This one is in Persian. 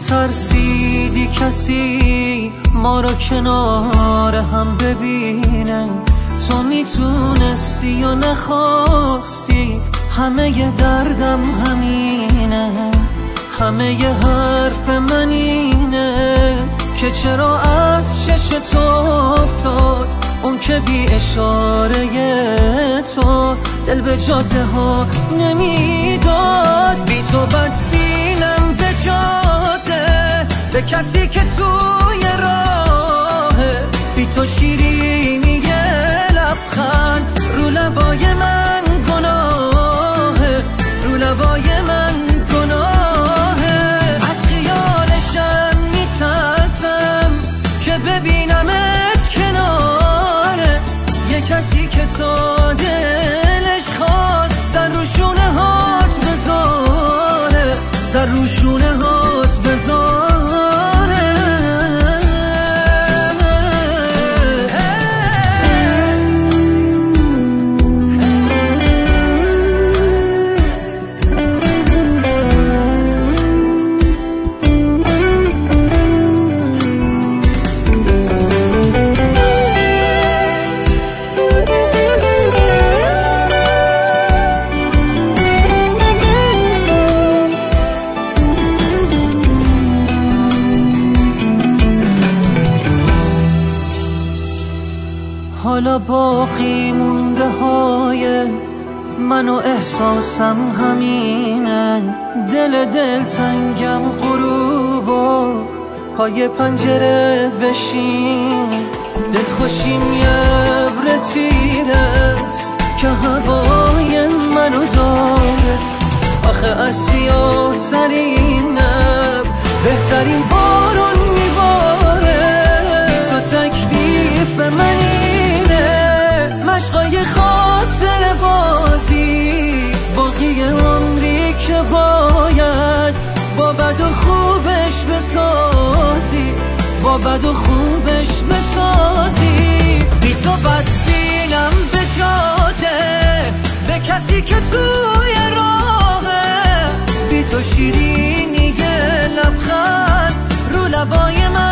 ترسیدی کسی ما را کنار هم ببینه، تو میتونستی یا نخواستی، همه ی دردم همینه، همه ی حرف من اینه که چرا از چش تو افتاد اون که بی اشاره تو دل به جاده ها نمیداد. بی تو بدبینم به جاده، به کسی که توی راهه، بی تو شیرینی لبخند رو لبای من گناهه، رو لبای من گناهه. از خیالشم میترسم که ببینمت کناره یه کسی که تا دلش خواست سر رو شونه هات بذاره، سر رو شونه هات بذاره. حالا باقی مونده های من و احساسم همینه، دل تنگم غروب و پای پنجره بشین، دل خوشیم یه ابر تیرست که هوای منو داره. آخه از سیاه‌ترین ابر بهترین بارون میباره. تو تکلیف منی مشقای خاطر بازی، باقی عمری که باید با بد و خوبش بسازی، با بد و خوبش بسازی. بی تو بدبینم به جاده، به کسی که توی راهه، بی تو شیرینی لبخند رو لبای من